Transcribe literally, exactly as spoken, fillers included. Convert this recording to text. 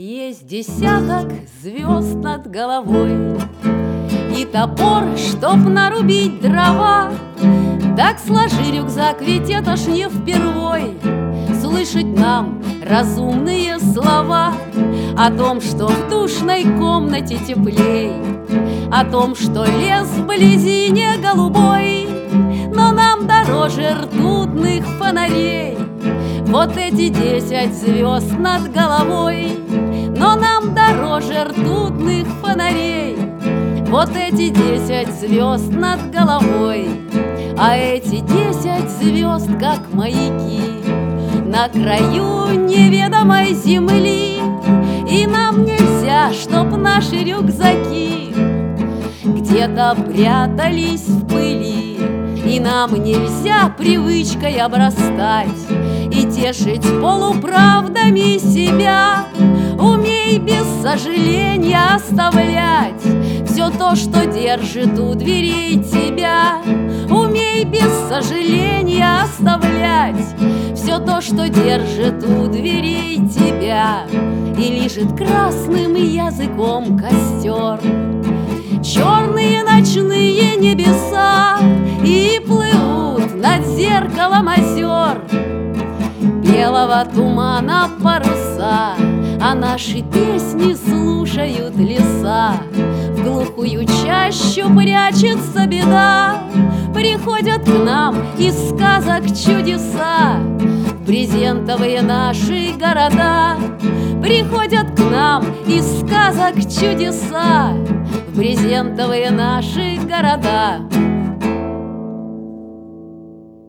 Есть десяток звезд над головой и топор, чтоб нарубить дрова. Так сложи рюкзак, ведь это ж не впервой слышать нам разумные слова о том, что в душной комнате теплей, о том, что лес вблизи не голубой, но нам дороже ртутных фонарей. Вот эти десять звезд над головой, но нам дороже ртутных фонарей. Вот эти десять звезд над головой, а эти десять звезд, как маяки, на краю неведомой земли. И нам нельзя, чтоб наши рюкзаки где-то прятались в пыли. И нам нельзя привычкой обрастать и тешить полуправдами себя. Умей без сожаления оставлять все то, что держит у дверей тебя. Умей без сожаления оставлять все то, что держит у дверей тебя. И лижет красным языком костер черные ночные небеса, и плывут над зеркалом озер белого тумана паруса. А наши песни слушают леса, в глухую чащу прячется беда. Приходят к нам из сказок чудеса в брезентовые наши города. Приходят к нам из сказок чудеса в брезентовые наши города.